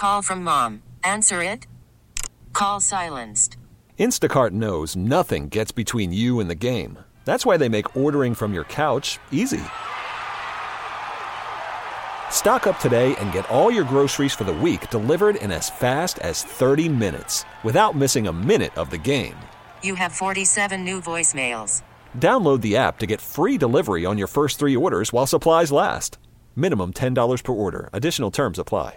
call from mom. Answer it. Call silenced. Instacart knows nothing gets between you and the game. That's why they make ordering from your couch easy. Stock up today and get all your groceries for the week delivered in as fast as 30 minutes without missing a minute of the game. You have 47 new voicemails. Download the app to get free delivery on your first 3 orders while supplies last. Minimum $10 per order. Additional terms apply.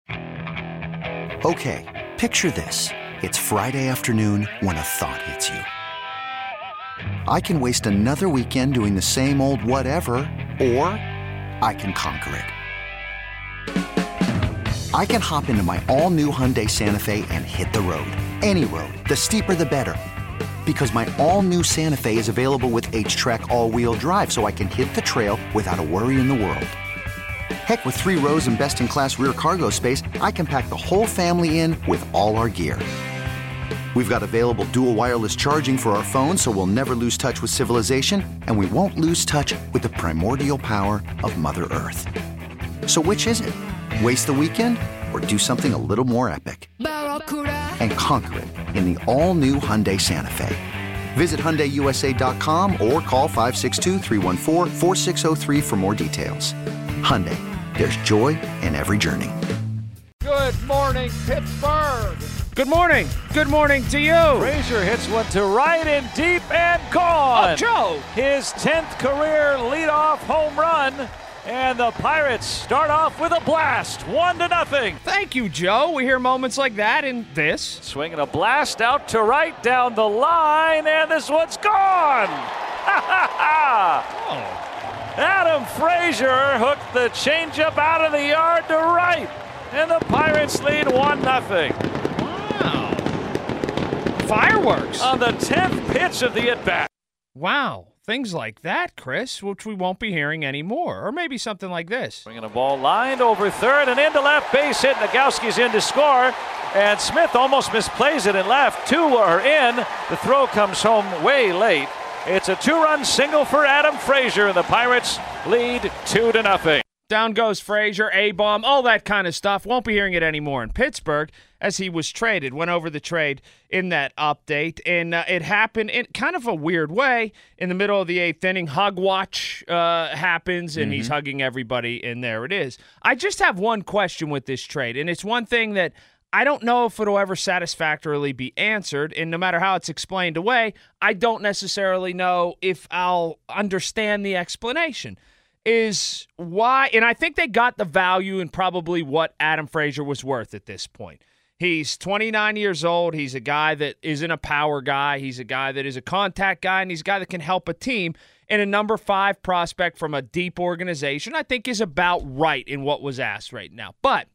Okay, picture this. It's Friday afternoon when a thought hits you. I can waste another weekend doing the same old whatever, or I can conquer it. I can hop into my all-new Hyundai Santa Fe and hit the road. Any road. The steeper the better. Because my all-new Santa Fe is available with H-Track all-wheel drive, so I can hit the trail without a worry in the world. Heck, with 3 rows and best-in-class rear cargo space, I can pack the whole family in with all our gear. We've got available dual wireless charging for our phones, so we'll never lose touch with civilization, and we won't lose touch with the primordial power of Mother Earth. So which is it? Waste the weekend or do something a little more epic? And conquer it in the all-new Hyundai Santa Fe. Visit HyundaiUSA.com or call 562-314-4603 for more details. Hyundai, there's joy in every journey. Good morning, Pittsburgh. Good morning. Good morning to you. Frazier hits one to right and deep and gone. Oh, Joe. His 10th career leadoff home run. And the Pirates start off with a blast, 1-0. Thank you, Joe. We hear moments like that in this. Swinging a blast out to right down the line, and this one's gone. Adam Frazier hooked the changeup out of the yard to right, and the Pirates lead 1-0. Wow. Fireworks. On the 10th pitch of the at-bat. Wow. Things like that, Chris, which we won't be hearing anymore. Or maybe something like this. Bringing a ball lined over third and into left, base hit. Nagowski's in to score. And Smith almost misplays it in left. 2 are in. The throw comes home way late. It's a 2-run single for Adam Frazier, and the Pirates lead 2-0. Down goes Frazier, A-bomb, all that kind of stuff. Won't be hearing it anymore in Pittsburgh as he was traded. Went over the trade in that update, and it happened in kind of a weird way. In the middle of the 8th inning, hug watch happens, and he's hugging everybody, and there it is. I just have one question with this trade, and it's one thing that I don't know if it'll ever satisfactorily be answered, and no matter how it's explained away, I don't necessarily know if I'll understand the explanation. Is why, and I think they got the value and probably what Adam Frazier was worth at this point. He's 29 years old. He's a guy that isn't a power guy. He's a guy that is a contact guy, and he's a guy that can help a team. And a number 5 prospect from a deep organization, I think, is about right in what was asked right now. But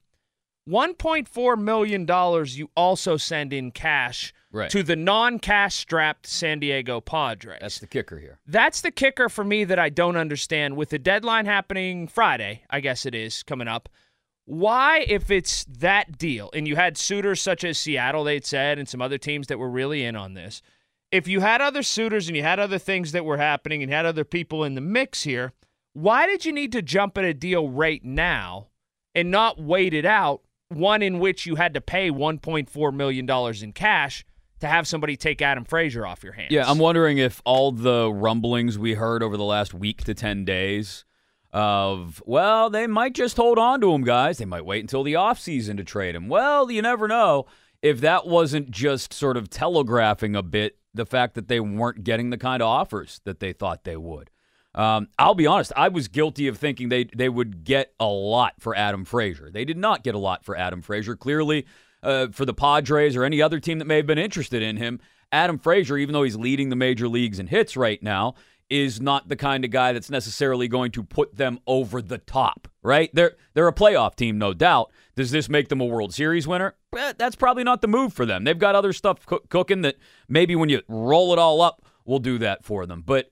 $1.4 million you also send in cash to the non-cash strapped San Diego Padres. That's the kicker here. That's the kicker for me that I don't understand. With the deadline happening Friday, I guess it is, coming up, why, if it's that deal, and you had suitors such as Seattle, they'd said, and some other teams that were really in on this, if you had other suitors and you had other things that were happening and you had other people in the mix here, why did you need to jump at a deal right now and not wait it out, one in which you had to pay $1.4 million in cash to have somebody take Adam Frazier off your hands? Yeah, I'm wondering if all the rumblings we heard over the last week to 10 days of, well, they might just hold on to him, guys. They might wait until the offseason to trade him. Well, you never know. If that wasn't just sort of telegraphing a bit the fact that they weren't getting the kind of offers that they thought they would. I'll be honest, I was guilty of thinking they would get a lot for Adam Frazier. They did not get a lot for Adam Frazier. Clearly, for the Padres or any other team that may have been interested in him, Adam Frazier, even though he's leading the major leagues in hits right now, is not the kind of guy that's necessarily going to put them over the top, right? They're a playoff team, no doubt. Does this make them a World Series winner? That's probably not the move for them. They've got other stuff cooking that maybe when you roll it all up, will do that for them. But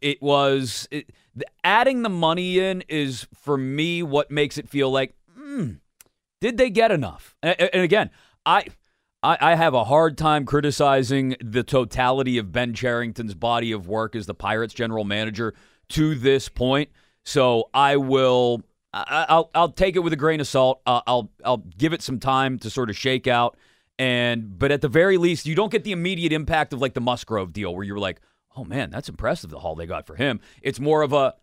adding the money in is, for me, what makes it feel like, did they get enough? And again, I have a hard time criticizing the totality of Ben Cherington's body of work as the Pirates general manager to this point. So I will I'll take it with a grain of salt. I'll give it some time to sort of shake out. But at the very least, you don't get the immediate impact of like the Musgrove deal where you were like, oh man, that's impressive, the haul they got for him. It's more of a,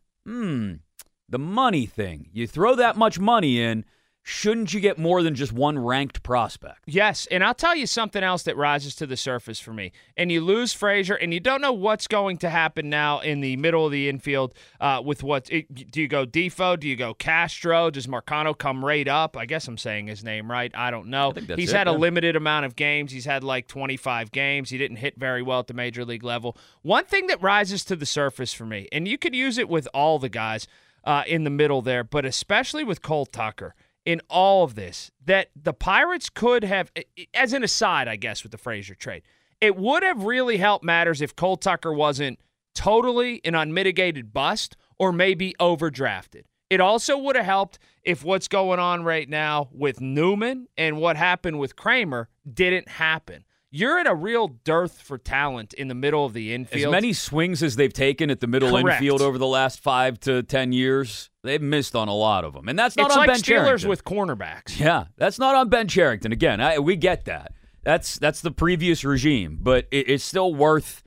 the money thing. You throw that much money in, shouldn't you get more than just one ranked prospect? Yes, and I'll tell you something else that rises to the surface for me. And you lose Frazier, and you don't know what's going to happen now in the middle of the infield with do you go Defoe? Do you go Castro? Does Marcano come right up? I guess I'm saying his name right. I don't know. He's had a limited amount of games. He's had like 25 games. He didn't hit very well at the major league level. One thing that rises to the surface for me, and you could use it with all the guys in the middle there, but especially with Cole Tucker, in all of this, that the Pirates could have, as an aside, I guess, with the Frazier trade, it would have really helped matters if Cole Tucker wasn't totally an unmitigated bust or maybe overdrafted. It also would have helped if what's going on right now with Newman and what happened with Kramer didn't happen. You're in a real dearth for talent in the middle of the infield. As many swings as they've taken at the middle infield over the last 5 to 10 years, they've missed on a lot of them. And that's not on Ben Cherington. It's like Steelers with cornerbacks. Yeah, that's not on Ben Cherington. Again, we get that. That's the previous regime. But it's still worth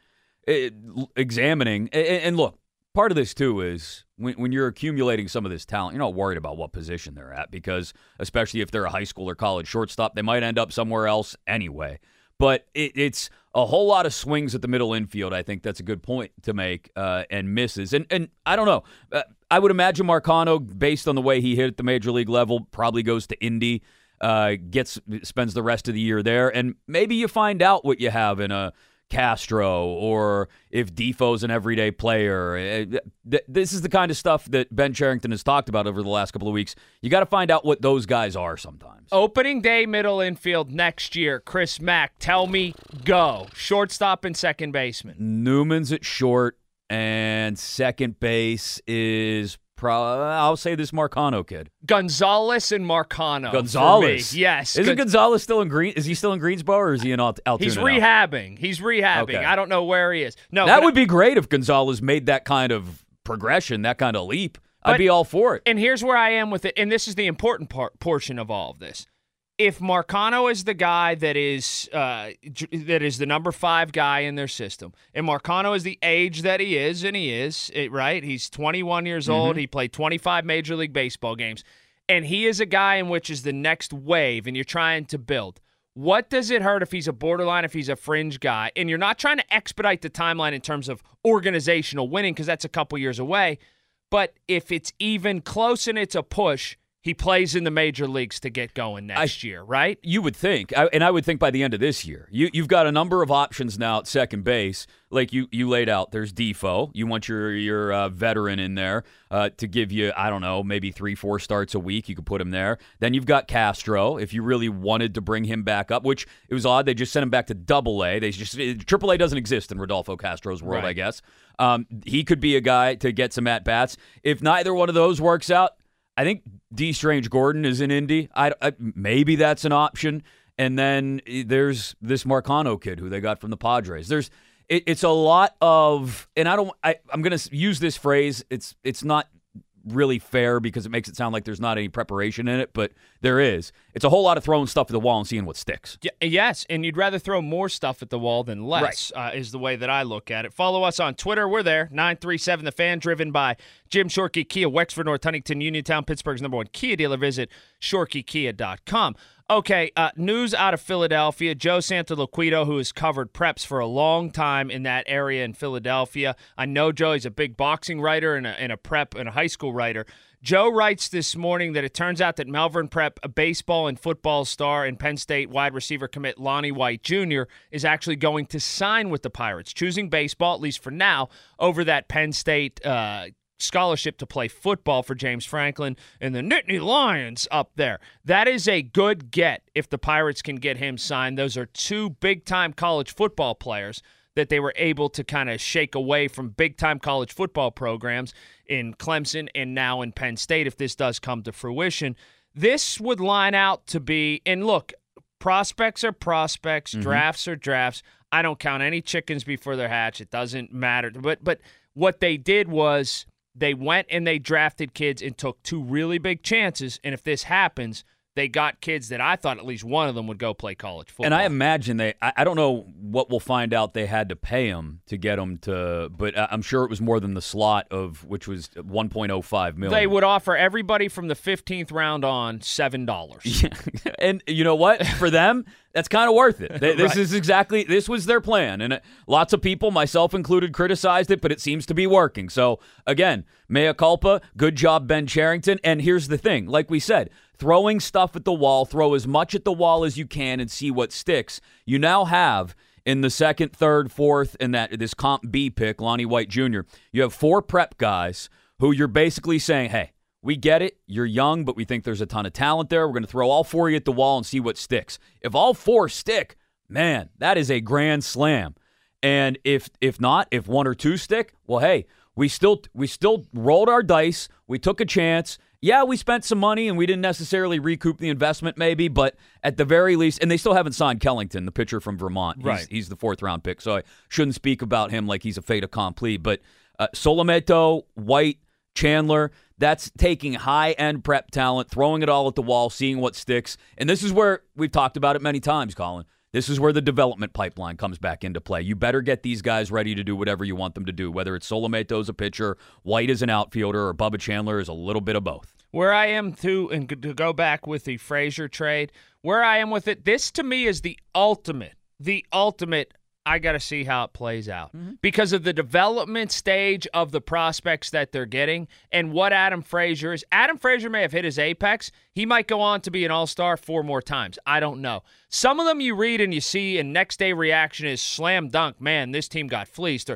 examining. And look, part of this, too, is when you're accumulating some of this talent, you're not worried about what position they're at because, especially if they're a high school or college shortstop, they might end up somewhere else anyway. But it's a whole lot of swings at the middle infield. I think that's a good point to make, and misses. And I don't know. I would imagine Marcano, based on the way he hit at the major league level, probably goes to Indy, spends the rest of the year there, and maybe you find out what you have in a Castro or if Defoe's an everyday player. This is the kind of stuff that Ben Cherington has talked about over the last couple of weeks. You got to find out what those guys are sometimes. Opening day middle infield next year, Chris Mack, tell me go. Shortstop and second baseman. Newman's at short, and second base is I'll say this Marcano kid. Gonzalez and Marcano. Gonzalez? Yes. Isn't Gonzalez still in Is he still in Greensboro or is he in Altoona? He's rehabbing. Okay. I don't know where he is. No, that would be great if Gonzalez made that kind of progression, that kind of leap. I'd be all for it. And here's where I am with it, and this is the important portion of all of this. If Marcano is the guy that is the number 5 guy in their system, and Marcano is the age that he is, and he is, right? He's 21 years old. He played 25 Major League Baseball games, and he is a guy in which is the next wave, and you're trying to build. What does it hurt if he's a borderline, if he's a fringe guy, and you're not trying to expedite the timeline in terms of organizational winning because that's a couple years away, but if it's even close and it's a push, he plays in the major leagues to get going next year, right? You would think, and I would think by the end of this year. You've got a number of options now at second base, like you laid out. There's Defoe. You want your veteran in there to give you, I don't know, maybe 3-4 starts a week. You could put him there. Then you've got Castro, if you really wanted to bring him back up, which it was odd. They just sent him back to AA. AAA doesn't exist in Rodolfo Castro's world, right. I guess. He could be a guy to get some at-bats. If neither one of those works out, I think D. Strange Gordon is in Indy. Maybe that's an option. And then there's this Marcano kid who they got from the Padres. It's a lot of, and I'm going to use this phrase. It's not really fair because it makes it sound like there's not any preparation in it, but there is. It's a whole lot of throwing stuff at the wall and seeing what sticks. Yes, and you'd rather throw more stuff at the wall than less, right. Is the way that I look at it. Follow us on Twitter. We're there, 937 The Fan, driven by Jim Shorkey Kia, Wexford, North Huntington, Uniontown, Pittsburgh's #1 Kia dealer. Visit ShorkeyKia.com. Okay, news out of Philadelphia. Joe Santaloquido, who has covered preps for a long time in that area in Philadelphia. I know Joe. He's a big boxing writer and a prep and a high school writer. Joe writes this morning that it turns out that Malvern Prep, a baseball and football star, and Penn State wide receiver commit Lonnie White Jr. is actually going to sign with the Pirates, choosing baseball, at least for now, over that Penn State scholarship to play football for James Franklin and the Nittany Lions up there. That is a good get if the Pirates can get him signed. Those are 2 big-time college football players that they were able to kind of shake away from big-time college football programs in Clemson and now in Penn State if this does come to fruition. This would line out to be, and look, prospects are prospects, drafts are drafts. I don't count any chickens before they're hatched. It doesn't matter. But what they did was They went and they drafted kids and took 2 really big chances, and if this happens, they got kids that I thought at least one of them would go play college football. And I imagine I don't know what we'll find out they had to pay him to get him to, but I'm sure it was more than the slot of, which was $1.05 million. They would offer everybody from the 15th round on $7. Yeah. And you know what? For them, that's kind of worth it. This was their plan. And lots of people, myself included, criticized it, but it seems to be working. So again, mea culpa, good job, Ben Cherington. And here's the thing, like we said, throwing stuff at the wall, throw as much at the wall as you can and see what sticks. You now have in the 2nd, 3rd, 4th, and this Comp B pick, Lonnie White Jr., you have 4 prep guys who you're basically saying, hey, we get it, you're young, but we think there's a ton of talent there. We're going to throw all 4 of you at the wall and see what sticks. If all 4 stick, man, that is a grand slam. And if not, if 1 or 2 stick, well, hey, we still rolled our dice. We took a chance. Yeah, we spent some money, and we didn't necessarily recoup the investment maybe, but at the very least, and they still haven't signed Kellington, the pitcher from Vermont. He's the 4th-round pick, so I shouldn't speak about him like he's a fait accompli. But Solometo, White, Chandler, that's taking high-end prep talent, throwing it all at the wall, seeing what sticks. And this is where we've talked about it many times, Colin. This is where the development pipeline comes back into play. You better get these guys ready to do whatever you want them to do, whether it's Solometo as a pitcher, White as an outfielder, or Bubba Chandler is a little bit of both. Where I am, too, and to go back with the Frazier trade, where I am with it, this to me is the ultimate, I got to see how it plays out because of the development stage of the prospects that they're getting and what Adam Frazier is. Adam Frazier may have hit his apex. He might go on to be an all-star 4 more times. I don't know. Some of them you read and you see, and next day reaction is slam dunk. Man, this team got fleeced. Or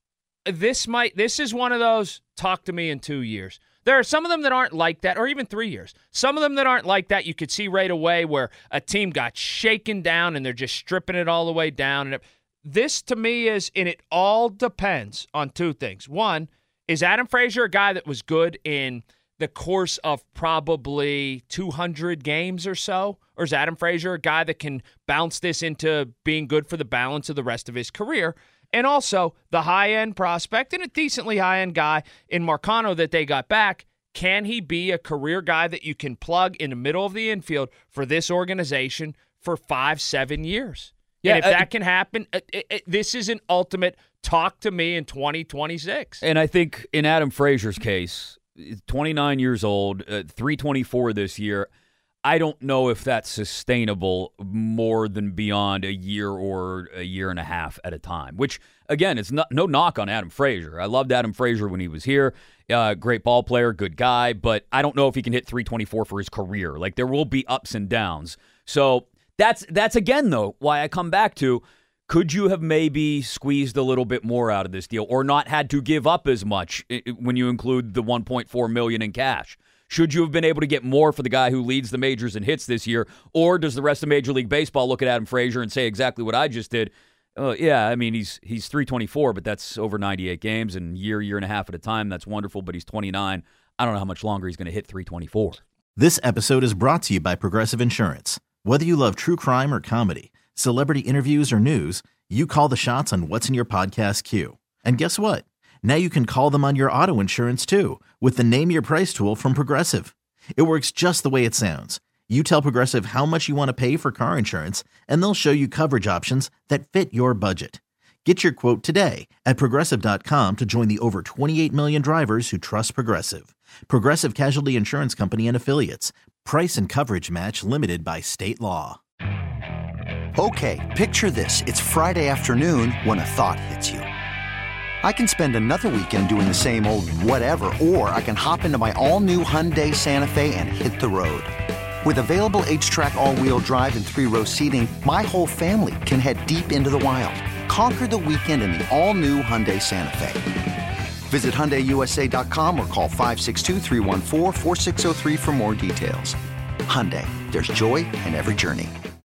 this is one of those, talk to me in 2 years. There are some of them that aren't like that, or even 3 years. Some of them that aren't like that, you could see right away where a team got shaken down and they're just stripping it all the way down. And this, to me, is, and it all depends on 2 things. One, is Adam Frazier a guy that was good in the course of probably 200 games or so? Or is Adam Frazier a guy that can bounce this into being good for the balance of the rest of his career? And also, the high-end prospect and a decently high-end guy in Marcano that they got back, can he be a career guy that you can plug in the middle of the infield for this organization for 5-7 years? Yeah, and if that can happen, this is an ultimate talk to me in 2026. And I think in Adam Frazier's case, 29 years old, 324 this year, I don't know if that's sustainable more than beyond a year or a year and a half at a time, which, again, it's no knock on Adam Frazier. I loved Adam Frazier when he was here. Great ball player, good guy, but I don't know if he can hit 324 for his career. Like, there will be ups and downs. So that's again, though, why I come back to, could you have maybe squeezed a little bit more out of this deal or not had to give up as much when you include the $1.4 million in cash? Should you have been able to get more for the guy who leads the majors in hits this year? Or does the rest of Major League Baseball look at Adam Frazier and say exactly what I just did? Yeah, I mean, he's 324, but that's over 98 games and year and a half at a time. That's wonderful, but he's 29. I don't know how much longer he's going to hit 324. This episode is brought to you by Progressive Insurance. Whether you love true crime or comedy, celebrity interviews or news, you call the shots on what's in your podcast queue. And guess what? Now you can call them on your auto insurance too with the Name Your Price tool from Progressive. It works just the way it sounds. You tell Progressive how much you want to pay for car insurance, and they'll show you coverage options that fit your budget. Get your quote today at Progressive.com to join the over 28 million drivers who trust Progressive. Progressive Casualty Insurance Company and Affiliates. Price and coverage match limited by state law. Okay, picture this. It's Friday afternoon when a thought hits you. I can spend another weekend doing the same old whatever, or I can hop into my all-new Hyundai Santa Fe and hit the road. With available H-Track all-wheel drive and 3-row seating, my whole family can head deep into the wild. Conquer the weekend in the all-new Hyundai Santa Fe. Visit HyundaiUSA.com or call 562-314-4603 for more details. Hyundai, there's joy in every journey.